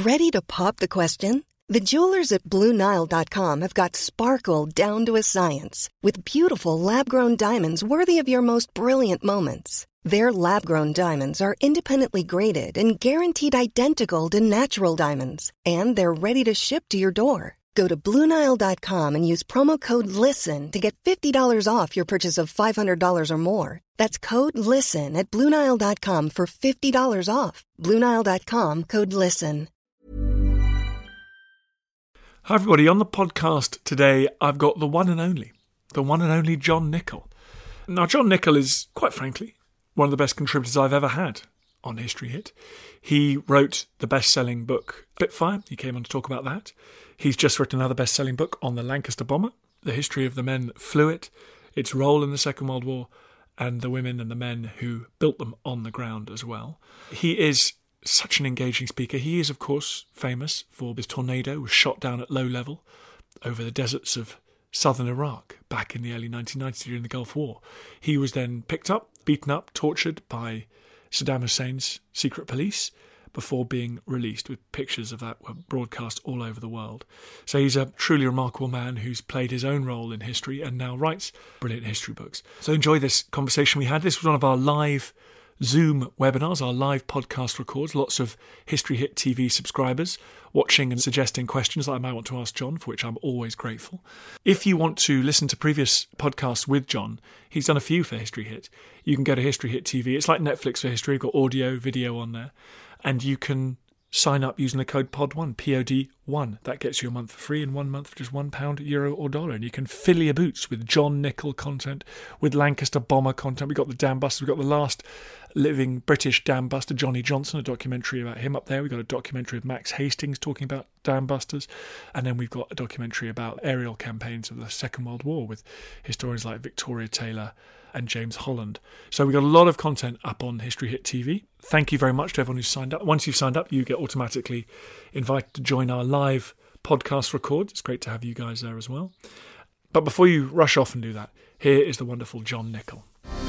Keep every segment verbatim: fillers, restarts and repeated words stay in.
Ready to pop the question? The jewelers at Blue Nile dot com have got sparkle down to a science with beautiful lab-grown diamonds worthy of your most brilliant moments. Their lab-grown diamonds are independently graded and guaranteed identical to natural diamonds, and they're ready to ship to your door. Go to Blue Nile dot com and use promo code LISTEN to get fifty dollars off your purchase of five hundred dollars or more. That's code LISTEN at Blue Nile dot com for fifty dollars off. Blue Nile dot com, code LISTEN. Hi everybody, on the podcast today I've got the one and only, the one and only John Nichol. Now John Nichol is, quite frankly, one of the best contributors I've ever had on History Hit. He wrote the best-selling book Spitfire. He came on to talk about that. He's just written another best-selling book on the Lancaster bomber, the history of the men that flew it, its role in the Second World War, and the women and the men who built them on the ground as well. He is such an engaging speaker. He is, of course, famous for his tornado was shot down at low level over the deserts of southern Iraq back in the early nineteen nineties during the Gulf War. He was then picked up, beaten up, tortured by Saddam Hussein's secret police before being released, with pictures of that were broadcast all over the world. So he's a truly remarkable man who's played his own role in history and now writes brilliant history books. So enjoy this conversation we had. This was one of our live Zoom webinars, our live podcast records. Lots of History Hit T V subscribers watching and suggesting questions that I might want to ask John, for which I'm always grateful. If you want to listen to previous podcasts with John, he's done a few for History Hit. You can go to History Hit T V. It's like Netflix for history. You've got audio, video on there. And you can sign up using the code P O D one, P O D one. That gets you a month for free, and one month for just one pound, euro or dollar. And you can fill your boots with John Nichol content, with Lancaster bomber content. We've got the Dam Busters. We've got the last living British Dam Buster, Johnny Johnson, a documentary about him up there. We've got a documentary of Max Hastings talking about Dam Busters. And then we've got a documentary about aerial campaigns of the Second World War with historians like Victoria Taylor and James Holland. So we've got a lot of content up on History Hit T V. Thank you very much to everyone who's signed up. Once you've signed up, you get automatically invited to join our live podcast record. It's great to have you guys there as well. But before you rush off and do that, here is the wonderful John Nichol.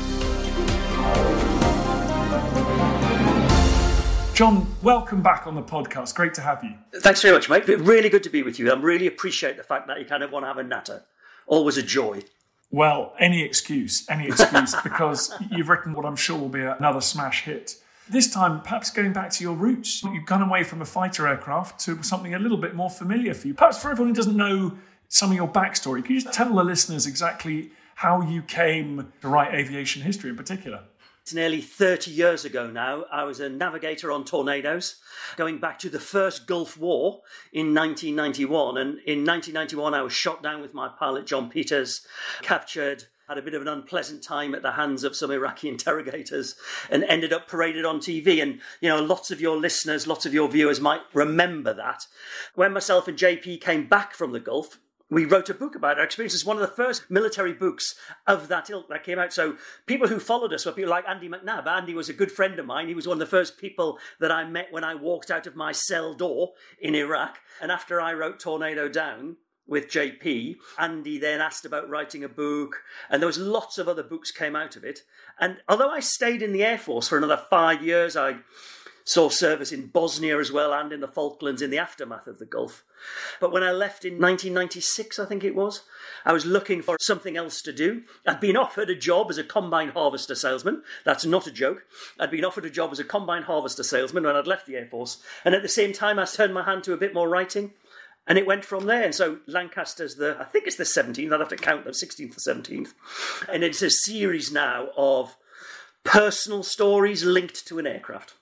John, welcome back on the podcast. Great to have you. Thanks very much, mate. Really good to be with you. I really appreciate the fact that you kind of want to have a natter. Always a joy. Well, any excuse, any excuse, because you've written what I'm sure will be another smash hit. This time, perhaps going back to your roots. You've gone away from a fighter aircraft to something a little bit more familiar for you. Perhaps for everyone who doesn't know some of your backstory, could you just tell the listeners exactly how you came to write aviation history in particular? It's nearly thirty years ago now. I was a navigator on Tornadoes, going back to the first Gulf War in nineteen ninety-one. And in nineteen ninety-one, I was shot down with my pilot, John Peters, captured, had a bit of an unpleasant time at the hands of some Iraqi interrogators, and ended up paraded on T V. And, you know, lots of your listeners, lots of your viewers might remember that. When myself and J P came back from the Gulf, we wrote a book about our experiences. It's one of the first military books of that ilk that came out. So people who followed us were people like Andy McNabb. Andy was a good friend of mine. He was one of the first people that I met when I walked out of my cell door in Iraq. And after I wrote Tornado Down with J P, Andy then asked about writing a book. And there was lots of other books came out of it. And although I stayed in the Air Force for another five years, I saw service in Bosnia as well and in the Falklands in the aftermath of the Gulf. But when I left in nineteen ninety-six, I think it was, I was looking for something else to do. I'd been offered a job as a combine harvester salesman. That's not a joke. I'd been offered a job as a combine harvester salesman when I'd left the Air Force. And at the same time, I turned my hand to a bit more writing. And it went from there. And so Lancaster's the, I think it's the seventeenth, I'd have to count them, sixteenth or seventeenth. And it's a series now of personal stories linked to an aircraft.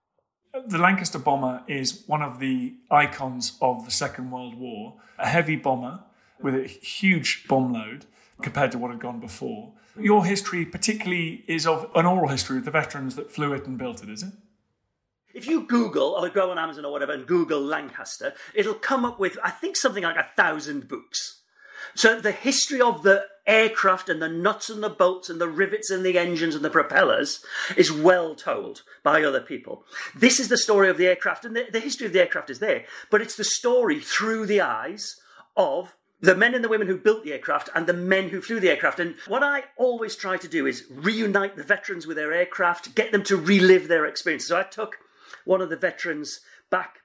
The Lancaster bomber is one of the icons of the Second World War, a heavy bomber with a huge bomb load compared to what had gone before. Your history particularly is of an oral history of the veterans that flew it and built it, is it? If you Google, or go on Amazon or whatever, and Google Lancaster, it'll come up with, I think, something like a thousand books. So the history of the aircraft and the nuts and the bolts and the rivets and the engines and the propellers is well told by other people. This is the story of the aircraft, and the, the history of the aircraft is there, but it's the story through the eyes of the men and the women who built the aircraft and the men who flew the aircraft. And what I always try to do is reunite the veterans with their aircraft, get them to relive their experiences. So I took one of the veterans back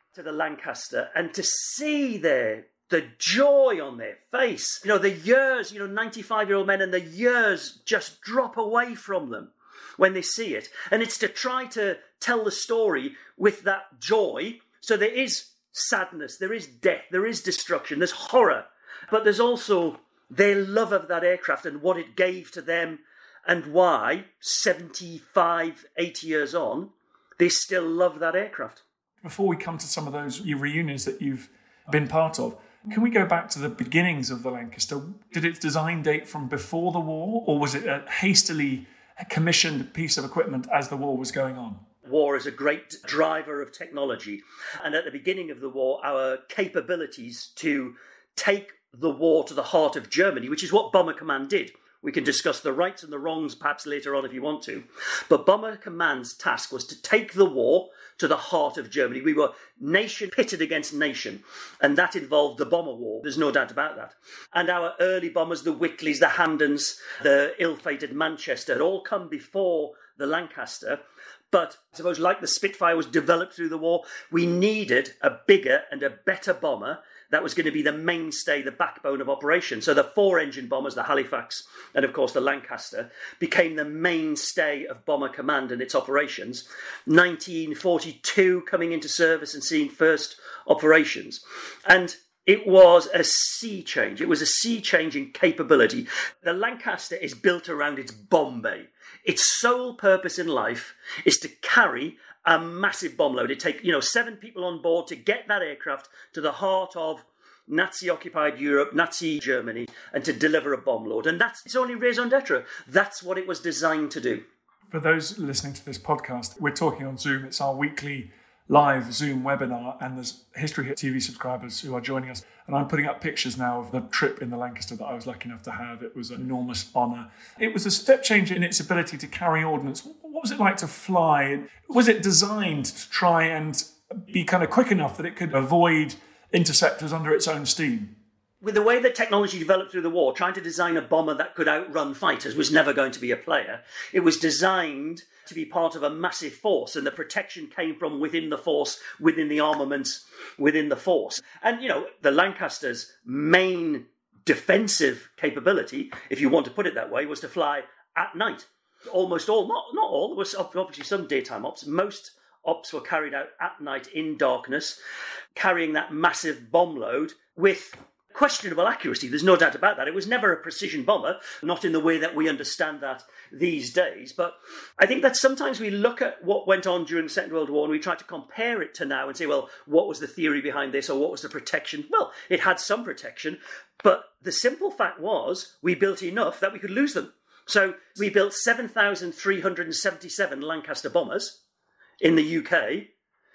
to the Lancaster and to see their the joy on their face. You know, the years, you know, ninety-five-year-old men and the years just drop away from them when they see it. And it's to try to tell the story with that joy. So there is sadness, there is death, there is destruction, there's horror. But there's also their love of that aircraft and what it gave to them and why, seventy-five, eighty years on, they still love that aircraft. Before we come to some of those reunions that you've been part of, can we go back to the beginnings of the Lancaster? Did its design date from before the war, or was it a hastily commissioned piece of equipment as the war was going on? War is a great driver of technology. And at the beginning of the war, our capabilities to take the war to the heart of Germany, which is what Bomber Command did. We can discuss the rights and the wrongs perhaps later on if you want to. But Bomber Command's task was to take the war to the heart of Germany. We were nation pitted against nation, and that involved the bomber war. There's no doubt about that. And our early bombers, the Wickleys, the Hamdens, the ill-fated Manchester, had all come before the Lancaster. But I suppose like the Spitfire was developed through the war, we needed a bigger and a better bomber that was going to be the mainstay, the backbone of operation. So the four-engine bombers, the Halifax and, of course, the Lancaster, became the mainstay of Bomber Command and its operations. nineteen forty-two, coming into service and seeing first operations. And it was a sea change. It was a sea change in capability. The Lancaster is built around its bomb bay. Its sole purpose in life is to carry a massive bomb load. It takes, you know, seven people on board to get that aircraft to the heart of Nazi-occupied Europe, Nazi Germany, and to deliver a bomb load. And that's its only raison d'etre. That's what it was designed to do. For those listening to this podcast, we're talking on Zoom. It's our weekly live Zoom webinar, and there's History Hit T V subscribers who are joining us. And I'm putting up pictures now of the trip in the Lancaster that I was lucky enough to have. It was an enormous honour. It was a step change in its ability to carry ordnance. What was it like to fly? Was it designed to try and be kind of quick enough that it could avoid interceptors under its own steam? With the way that technology developed through the war, trying to design a bomber that could outrun fighters was never going to be a player. It was designed to be part of a massive force, and the protection came from within the force, within the armaments, within the force. And, you know, the Lancaster's main defensive capability, if you want to put it that way, was to fly at night. Almost all, not, not all, there was obviously some daytime ops. Most ops were carried out at night in darkness, carrying that massive bomb load with questionable accuracy. There's no doubt about that. It was never a precision bomber, not in the way that we understand that these days. But I think that sometimes we look at what went on during the Second World War and we try to compare it to now and say, well, what was the theory behind this, or what was the protection? Well, it had some protection, but the simple fact was we built enough that we could lose them. So we built seven thousand three hundred seventy-seven Lancaster bombers in the U K,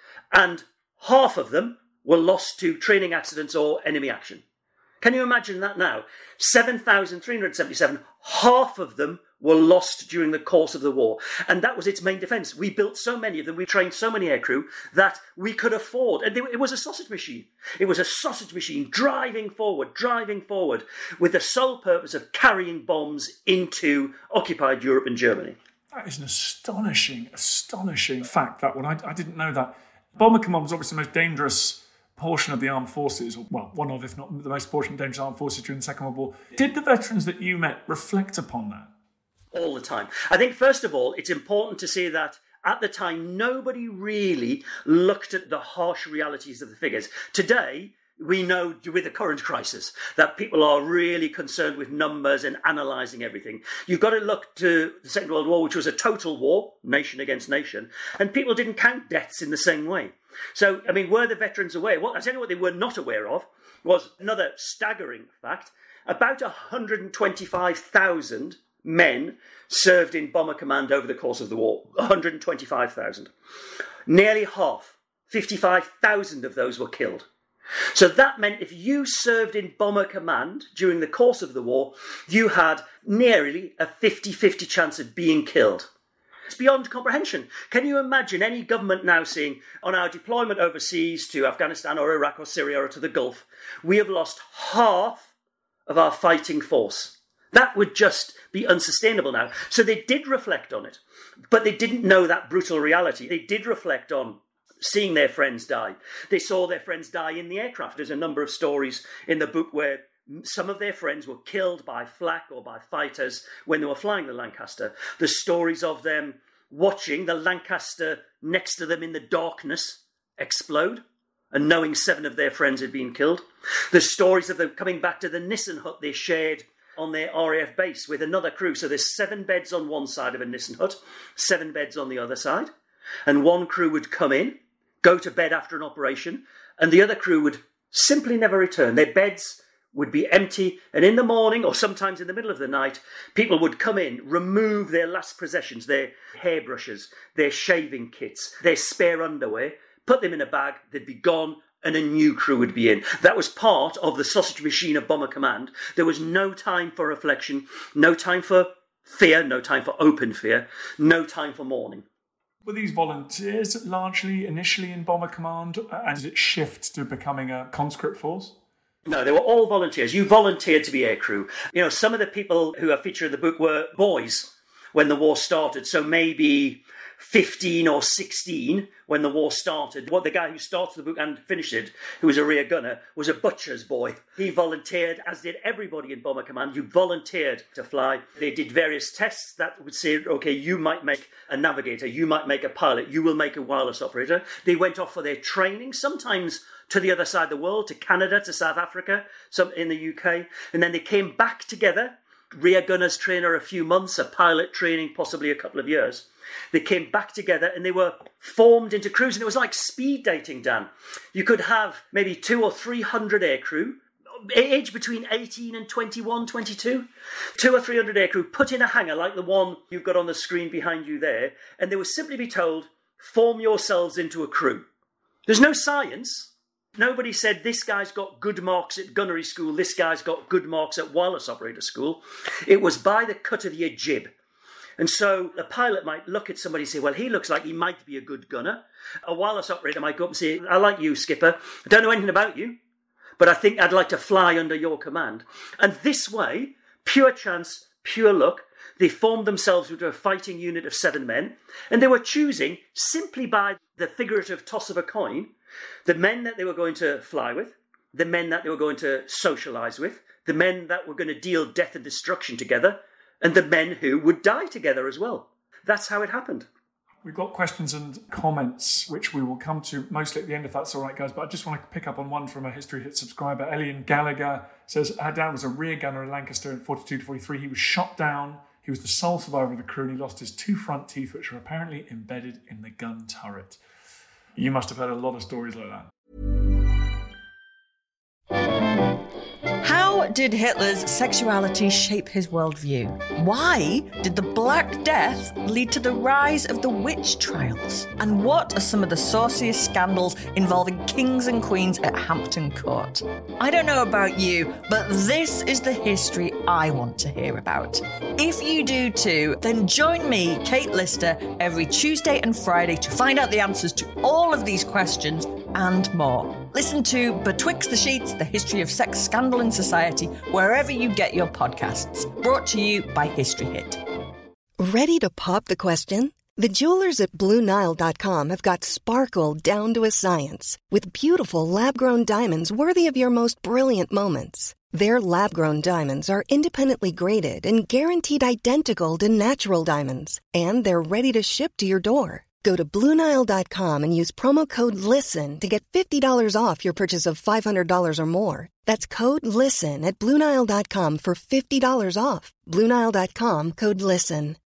and half of them were lost to training accidents or enemy action. Can you imagine that now? seven thousand three hundred seventy-seven, half of them were lost during the course of the war. And that was its main defence. We built so many of them, we trained so many aircrew that we could afford. And it was a sausage machine. It was a sausage machine driving forward, driving forward, with the sole purpose of carrying bombs into occupied Europe and Germany. That is an astonishing, astonishing fact, that one. I, I didn't know that. Bomber Command was obviously the most dangerous portion of the armed forces, or well, one of, if not the most portion of dangerous armed forces during the Second World War. Did the veterans that you met reflect upon that? All the time. I think, first of all, it's important to say that at the time, nobody really looked at the harsh realities of the figures. Today, we know with the current crisis that people are really concerned with numbers and analysing everything. You've got to look to the Second World War, which was a total war, nation against nation, and people didn't count deaths in the same way. So, I mean, were the veterans aware? What, I tell you what they were not aware of was another staggering fact. About one hundred twenty-five thousand men served in Bomber Command over the course of the war. one hundred twenty-five thousand. Nearly half, fifty-five thousand of those were killed. So that meant if you served in Bomber Command during the course of the war, you had nearly a fifty-fifty chance of being killed. It's beyond comprehension. Can you imagine any government now saying, on our deployment overseas to Afghanistan or Iraq or Syria or to the Gulf, we have lost half of our fighting force? That would just be unsustainable now. So they did reflect on it, but they didn't know that brutal reality. They did reflect on seeing their friends die. They saw their friends die in the aircraft. There's a number of stories in the book where some of their friends were killed by flak or by fighters when they were flying the Lancaster. There's stories of them watching the Lancaster next to them in the darkness explode and knowing seven of their friends had been killed. There's stories of them coming back to the Nissen hut they shared on their R A F base with another crew. So there's seven beds on one side of a Nissen hut, seven beds on the other side. And one crew would come in, go to bed after an operation, and the other crew would simply never return. Their beds would be empty, and in the morning, or sometimes in the middle of the night, people would come in, remove their last possessions, their hairbrushes, their shaving kits, their spare underwear, put them in a bag, they'd be gone, and a new crew would be in. That was part of the sausage machine of Bomber Command. There was no time for reflection, no time for fear, no time for open fear, no time for mourning. Were these volunteers largely initially in Bomber Command, and did it shift to becoming a conscript force? No, they were all volunteers. You volunteered to be aircrew. You know, some of the people who are featured in the book were boys when the war started. So maybe fifteen or sixteen when the war started. What the guy who started the book and finished it, who was a rear gunner, was a butcher's boy. He volunteered, as did everybody in Bomber Command. You volunteered to fly. They did various tests that would say, okay, you might make a navigator, you might make a pilot, you will make a wireless operator. They went off for their training, sometimes to the other side of the world, to Canada, to South Africa, some in the U K. And then they came back together. Rear gunners trainer a few months, a pilot training possibly a couple of years. They came back together and they were formed into crews. And it was like speed dating, Dan. You could have maybe two or three hundred aircrew, aged between eighteen and twenty-one, twenty-two. Two or three hundred aircrew put in a hangar like the one you've got on the screen behind you there. And they would simply be told, form yourselves into a crew. There's no science. Nobody said, this guy's got good marks at gunnery school, this guy's got good marks at wireless operator school. It was by the cut of your jib. And so a pilot might look at somebody and say, well, he looks like he might be a good gunner. A wireless operator might go up and say, I like you, skipper. I don't know anything about you, but I think I'd like to fly under your command. And this way, pure chance, pure luck, they formed themselves into a fighting unit of seven men. And they were choosing, simply by the figurative toss of a coin, the men that they were going to fly with, the men that they were going to socialise with, the men that were going to deal death and destruction together, and the men who would die together as well. That's how it happened. We've got questions and comments, which we will come to mostly at the end, if that's all right, guys. But I just want to pick up on one from a History Hit subscriber. Elian Gallagher says, our dad was a rear gunner in Lancaster in forty-two to forty-three. He was shot down. He was the sole survivor of the crew, and he lost his two front teeth, which were apparently embedded in the gun turret. You must have heard a lot of stories like that. How did Hitler's sexuality shape his worldview? Why did the Black Death lead to the rise of the witch trials? And what are some of the sauciest scandals involving kings and queens at Hampton Court? I don't know about you, but this is the history I want to hear about. If you do too, then join me, Kate Lister, every Tuesday and Friday to find out the answers to all of these questions and more. Listen to Betwixt the Sheets, the history of sex scandal in society, wherever you get your podcasts. Brought to you by History Hit. Ready to pop the question? The jewelers at Blue Nile dot com have got sparkle down to a science with beautiful lab-grown diamonds worthy of your most brilliant moments. Their lab-grown diamonds are independently graded and guaranteed identical to natural diamonds, and they're ready to ship to your door. Go to Blue Nile dot com and use promo code LISTEN to get fifty dollars off your purchase of five hundred dollars or more. That's code LISTEN at Blue Nile dot com for fifty dollars off. Blue Nile dot com, code LISTEN.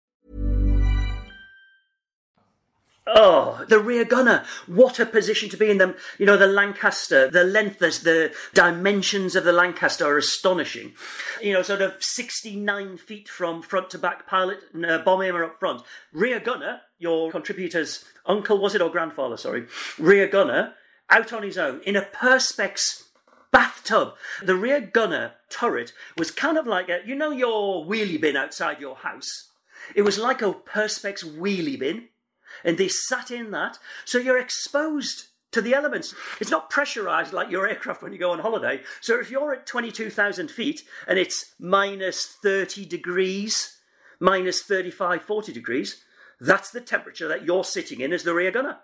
Oh, the rear gunner. What a position to be in. Them. You know, the Lancaster, the length, the dimensions of the Lancaster are astonishing. You know, sort of sixty-nine feet from front to back, pilot, uh, bomb aimer up front. Rear gunner, your contributor's uncle, was it, or grandfather, sorry. Rear gunner, out on his own, in a Perspex bathtub. The rear gunner turret was kind of like a, you know your wheelie bin outside your house? It was like a Perspex wheelie bin. And they sat in that, so you're exposed to the elements. It's not pressurised like your aircraft when you go on holiday. So if you're at twenty-two thousand feet and it's minus thirty degrees, minus thirty-five, forty degrees, that's the temperature that you're sitting in as the rear gunner.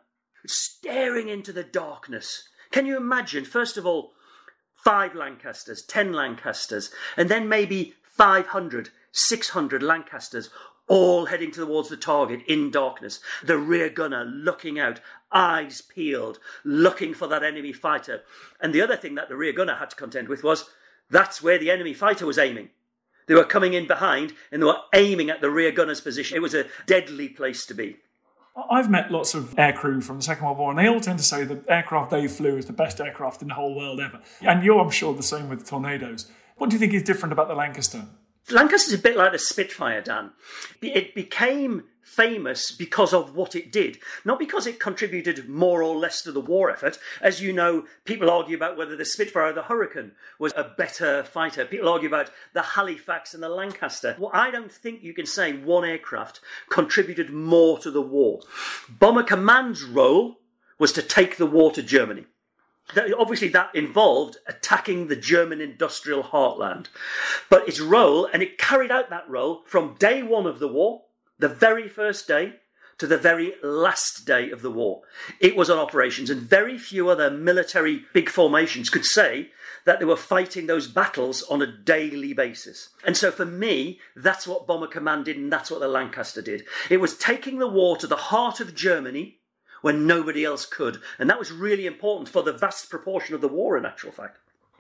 staring into the darkness. Can you imagine, first of all, five Lancasters, ten Lancasters, and then maybe five hundred, six hundred Lancasters, all heading towards the target in darkness. The rear gunner looking out, eyes peeled, looking for that enemy fighter. And the other thing that the rear gunner had to contend with was that's where the enemy fighter was aiming. They were coming in behind and they were aiming at the rear gunner's position. It was a deadly place to be. I've met lots of aircrew from the Second World War, and they all tend to say the aircraft they flew is the best aircraft in the whole world ever. And you're, I'm sure, the same with Tornadoes. What do you think is different about the Lancaster? Lancaster's a bit like the Spitfire, Dan. It became famous because of what it did, not because it contributed more or less to the war effort. As you know, people argue about whether the Spitfire or the Hurricane was a better fighter. People argue about the Halifax and the Lancaster. Well, I don't think you can say one aircraft contributed more to the war. Bomber Command's role was to take the war to Germany. Obviously, that involved attacking the German industrial heartland. But its role, and it carried out that role from day one of the war, the very first day, to the very last day of the war. It was on operations, and very few other military big formations could say that they were fighting those battles on a daily basis. And so for me, that's what Bomber Command did, and that's what the Lancaster did. It was taking the war to the heart of Germany, when nobody else could. And that was really important for the vast proportion of the war, in actual fact.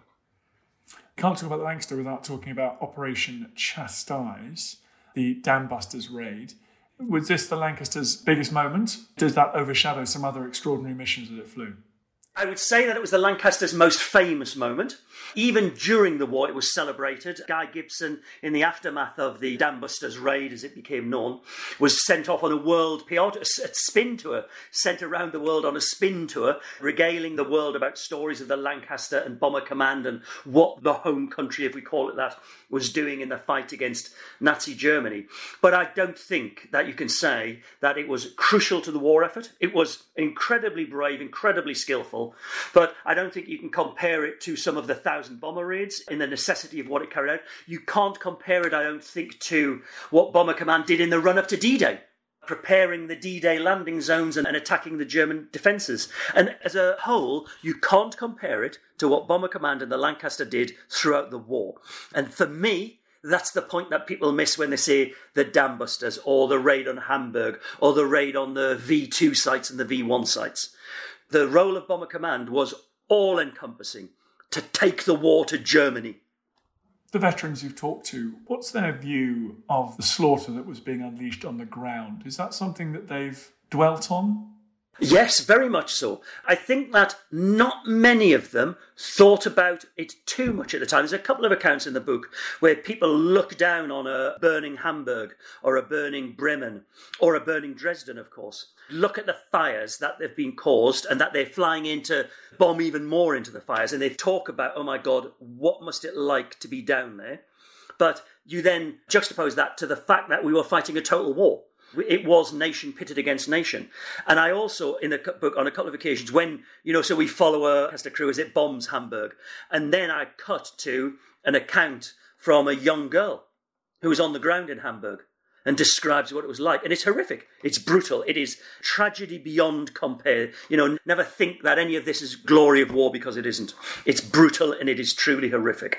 Can't talk about the Lancaster without talking about Operation Chastise, the Dam Busters raid. Was this the Lancaster's biggest moment? Does that overshadow some other extraordinary missions that it flew? I would say that it was the Lancaster's most famous moment. Even during the war, it was celebrated. Guy Gibson, in the aftermath of the Dam Busters raid, as it became known, was sent off on a world P R, a spin tour, sent around the world on a spin tour, regaling the world about stories of the Lancaster and Bomber Command and what the home country, if we call it that, was doing in the fight against Nazi Germany. But I don't think that you can say that it was crucial to the war effort. It was incredibly brave, incredibly skillful, but I don't think you can compare it to some of the thousand bomber raids in the necessity of what it carried out. You can't compare it, I don't think, to what Bomber Command did in the run-up to D-Day, preparing the D-Day landing zones and, and attacking the German defences. And as a whole, you can't compare it to what Bomber Command and the Lancaster did throughout the war. And for me, that's the point that people miss when they say the Dam Busters or the raid on Hamburg or the raid on the V two sites and the V one sites. The role of Bomber Command was all-encompassing, to take the war to Germany. The veterans you've talked to, what's their view of the slaughter that was being unleashed on the ground? Is that something that they've dwelt on? Yes, very much so. I think that not many of them thought about it too much at the time. There's a couple of accounts in the book where people look down on a burning Hamburg or a burning Bremen or a burning Dresden, of course. Look at the fires that they've been caused and that they're flying in to bomb even more into the fires. And they talk about, oh my God, what must it like to be down there? But you then juxtapose that to the fact that we were fighting a total war. It was nation pitted against nation. And I also, in the book, on a couple of occasions, when, you know, so we follow a Lancaster crew as it bombs Hamburg. And then I cut to an account from a young girl who was on the ground in Hamburg and describes what it was like. And it's horrific. It's brutal. It is tragedy beyond compare. You know, never think that any of this is glory of war, because it isn't. It's brutal and it is truly horrific.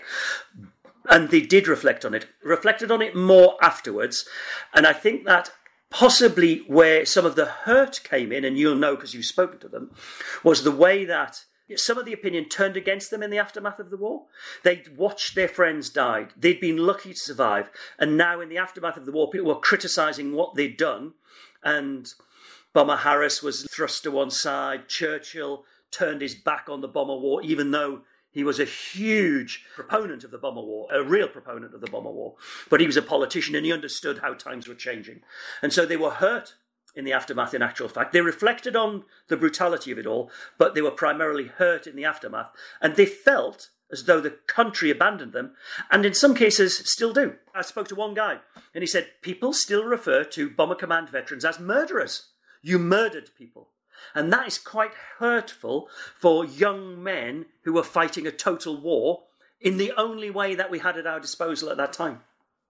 And they did reflect on it, reflected on it more afterwards. And I think that possibly where some of the hurt came in, and you'll know because you've spoken to them, was the way that some of the opinion turned against them in the aftermath of the war. They'd watched their friends die. They'd been lucky to survive. And now in the aftermath of the war, people were criticising what they'd done. And Bomber Harris was thrust to one side. Churchill turned his back on the bomber war, even though he was a huge proponent of the bomber war, a real proponent of the bomber war. But he was a politician and he understood how times were changing. And so they were hurt in the aftermath, in actual fact. They reflected on the brutality of it all, but they were primarily hurt in the aftermath. And they felt as though the country abandoned them, and in some cases still do. I spoke to one guy and he said, people still refer to Bomber Command veterans as murderers. You murdered people. And that is quite hurtful for young men who were fighting a total war in the only way that we had at our disposal at that time.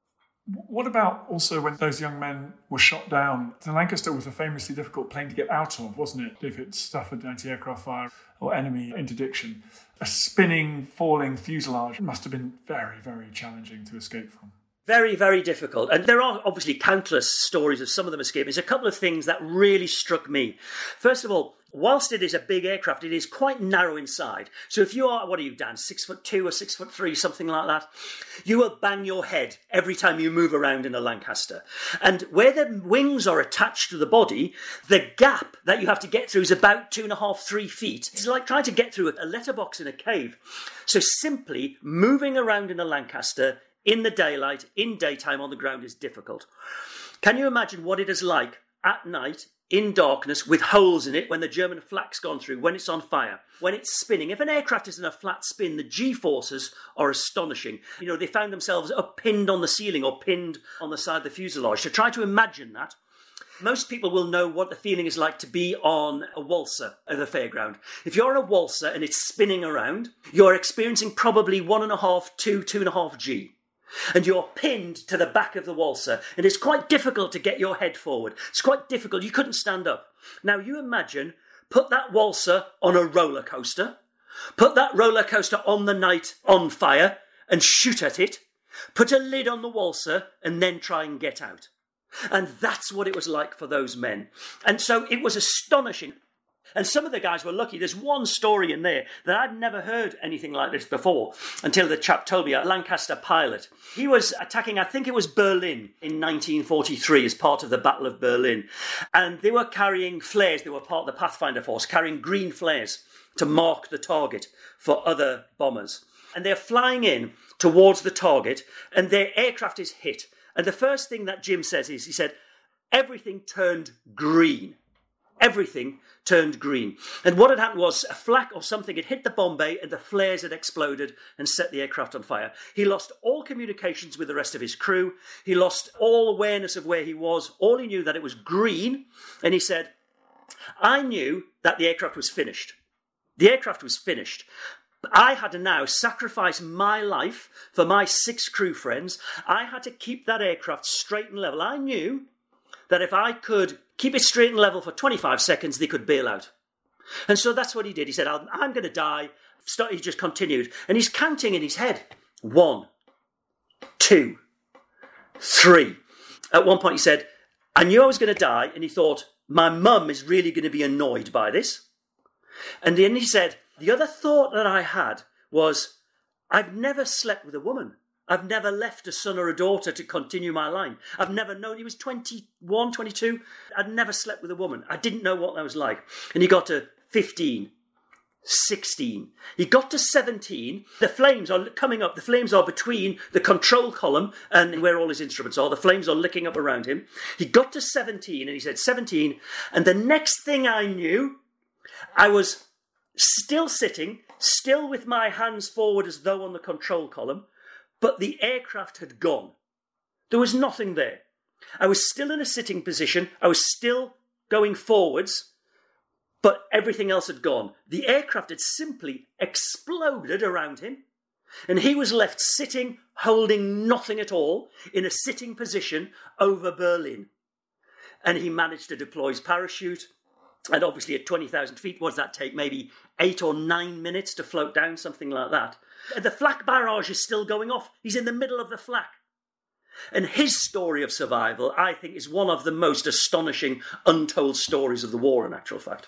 What about also when those young men were shot down? The Lancaster was a famously difficult plane to get out of, wasn't it? If it suffered anti-aircraft fire or enemy interdiction. A spinning, falling fuselage must have been very, very challenging to escape from. Very, very difficult. And there are obviously countless stories of some of them escaping. There's a couple of things that really struck me. First of all, whilst it is a big aircraft, it is quite narrow inside. So if you are, what are you, Dan, six foot two or six foot three, something like that, you will bang your head every time you move around in a Lancaster. And where the wings are attached to the body, the gap that you have to get through is about two and a half, three feet. It's like trying to get through a letterbox in a cave. So simply moving around in a Lancaster in the daylight, in daytime on the ground is difficult. Can you imagine what it is like at night, in darkness, with holes in it when the German flak's gone through, when it's on fire, when it's spinning? If an aircraft is in a flat spin, the G-forces are astonishing. You know, they found themselves up pinned on the ceiling or pinned on the side of the fuselage. So try to imagine that. Most people will know what the feeling is like to be on a waltzer at the fairground. If you're on a waltzer and it's spinning around, you're experiencing probably one and a half, two, two and a half G. And you're pinned to the back of the waltzer, and it's quite difficult to get your head forward. It's quite difficult. You couldn't stand up. Now, you imagine, put that waltzer on a roller coaster, put that roller coaster on the night on fire and shoot at it, put a lid on the waltzer and then try and get out. And that's what it was like for those men. And so it was astonishing. And some of the guys were lucky. There's one story in there that I'd never heard anything like this before until the chap told me, a Lancaster pilot. He was attacking, I think it was Berlin in nineteen forty-three as part of the Battle of Berlin. And they were carrying flares. They were part of the Pathfinder force, carrying green flares to mark the target for other bombers. And they're flying in towards the target and their aircraft is hit. And the first thing that Jim says is, he said, everything turned green. Everything turned green. And what had happened was a flak or something had hit the bomb bay and the flares had exploded and set the aircraft on fire. He lost all communications with the rest of his crew. He lost all awareness of where he was. All he knew that it was green. And he said, I knew that the aircraft was finished. The aircraft was finished. I had to now sacrifice my life for my six crew friends. I had to keep that aircraft straight and level. I knew that if I could keep it straight and level for twenty-five seconds, they could bail out. And so that's what he did. He said, I'm, I'm going to die. He just continued. And he's counting in his head. One, two, three. At one point he said, I knew I was going to die. And he thought, my mum is really going to be annoyed by this. And then he said, the other thought that I had was, I've never slept with a woman. I've never left a son or a daughter to continue my line. I've never known. He was twenty-one, twenty-two. I'd never slept with a woman. I didn't know what that was like. And he got to fifteen, sixteen. He got to seventeen. The flames are coming up. The flames are between the control column and where all his instruments are. The flames are licking up around him. He got to seventeen and he said, seventeen. And the next thing I knew, I was still sitting, still with my hands forward as though on the control column. But the aircraft had gone. There was nothing there. I was still in a sitting position. I was still going forwards, but everything else had gone. The aircraft had simply exploded around him, and he was left sitting, holding nothing at all, in a sitting position over Berlin. And he managed to deploy his parachute. And obviously at twenty thousand feet, what does that take? Maybe eight or nine minutes to float down, something like that. The flak barrage is still going off. He's in the middle of the flak. And his story of survival, I think, is one of the most astonishing, untold stories of the war, in actual fact.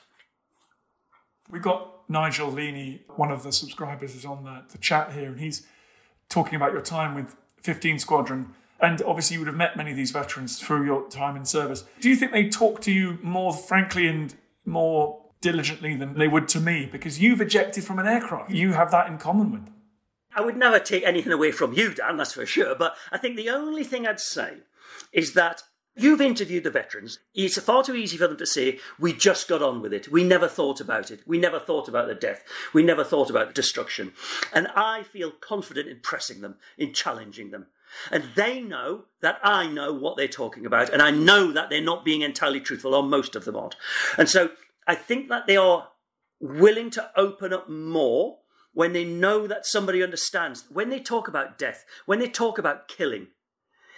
We've got Nigel Leaney, one of the subscribers, is on the, the chat here, and he's talking about your time with fifteen Squadron. And obviously you would have met many of these veterans through your time in service. Do you think they talk to you more frankly and more diligently than they would to me? Because you've ejected from an aircraft. You have that in common with them. I would never take anything away from you, Dan, that's for sure. But I think the only thing I'd say is that you've interviewed the veterans. It's far too easy for them to say, we just got on with it. We never thought about it. We never thought about the death. We never thought about destruction. And I feel confident in pressing them, in challenging them. And they know that I know what they're talking about. And I know that they're not being entirely truthful, or most of them aren't. And so I think that they are willing to open up more when they know that somebody understands. When they talk about death, when they talk about killing,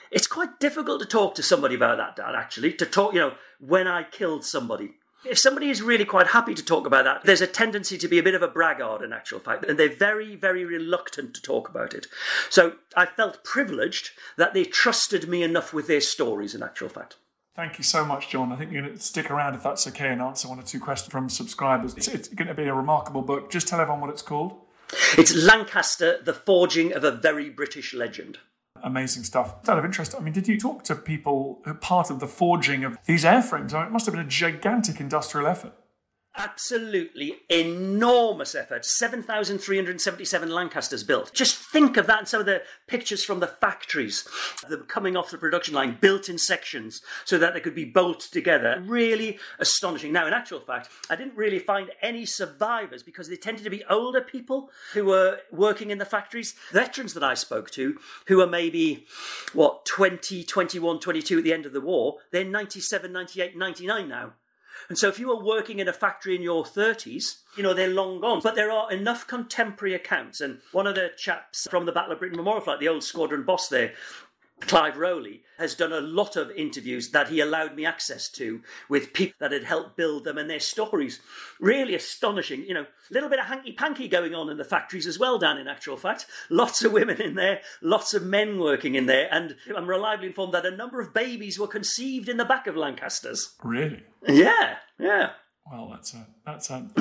It's quite difficult to talk to somebody about that, Dan, actually, to talk, you know, when I killed somebody. If somebody is really quite happy to talk about that, there's a tendency to be a bit of a braggart in actual fact, and they're very, very reluctant to talk about it. So I felt privileged that they trusted me enough with their stories in actual fact. Thank you so much, John. I think you're going to stick around if that's okay and answer one or two questions from subscribers. It's, it's going to be a remarkable book. Just tell everyone what it's called. It's Lancaster, The Forging of a Very British Legend. Amazing stuff. Out of interest, I mean, did you talk to people who are part of the forging of these airframes? I mean, it must have been a gigantic industrial effort. Absolutely enormous effort. seven thousand three hundred seventy-seven Lancasters built. Just think of that and some of the pictures from the factories, them coming off the production line, built in sections so that they could be bolted together. Really astonishing. Now, in actual fact, I didn't really find any survivors because they tended to be older people who were working in the factories. Veterans that I spoke to, who were maybe, what, twenty, twenty-one, twenty-two at the end of the war, they're ninety-seven, ninety-eight, ninety-nine now. And so if you were working in a factory in your thirties, you know, they're long gone. But there are enough contemporary accounts. And one of the chaps from the Battle of Britain Memorial Flight, the old squadron boss there, Clive Rowley, has done a lot of interviews that he allowed me access to with people that had helped build them and their stories. Really astonishing. You know, a little bit of hanky-panky going on in the factories as well, Dan, in actual fact. Lots of women in there, lots of men working in there. And I'm reliably informed that a number of babies were conceived in the back of Lancasters. Really? Yeah, yeah. Well, that's a... That's a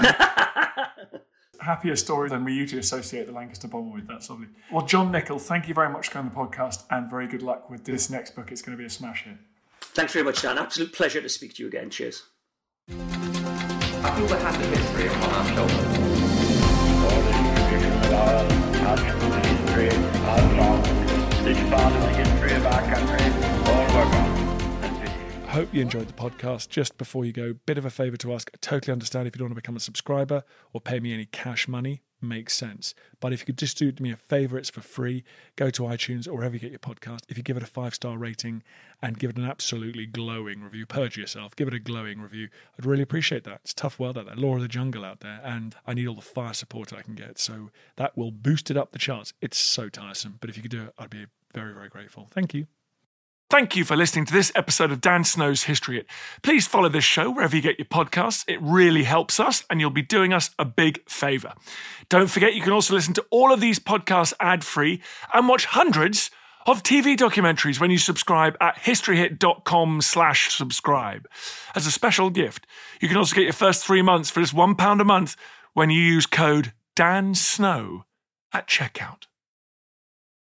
happier story than we usually associate the Lancaster bomber with. That's lovely. Well, John Nichol, thank you very much for coming on the podcast and very good luck with this next book. It's going to be a smash hit. Thanks very much, Dan. Absolute pleasure to speak to you again. Cheers. I feel the happy history on our shoulders. All the tradition of our the history of songs, this part of the history of our country, all work on. Hope you enjoyed the podcast. Just before you go, bit of a favour to ask. I totally understand if you don't want to become a subscriber or pay me any cash money. Makes sense. But if you could just do me a favour, it's for free. Go to iTunes or wherever you get your podcast. If you give it a five-star rating and give it an absolutely glowing review, purge yourself, give it a glowing review. I'd really appreciate that. It's tough world out there, law of the jungle out there, and I need all the fire support I can get. So that will boost it up the charts. It's so tiresome. But if you could do it, I'd be very, very grateful. Thank you. Thank you for listening to this episode of Dan Snow's History Hit. Please follow this show wherever you get your podcasts. It really helps us and you'll be doing us a big favour. Don't forget you can also listen to all of these podcasts ad-free and watch hundreds of T V documentaries when you subscribe at historyhit.com slash subscribe. As a special gift, you can also get your first three months for just one pound a month when you use code DANSNOW at checkout.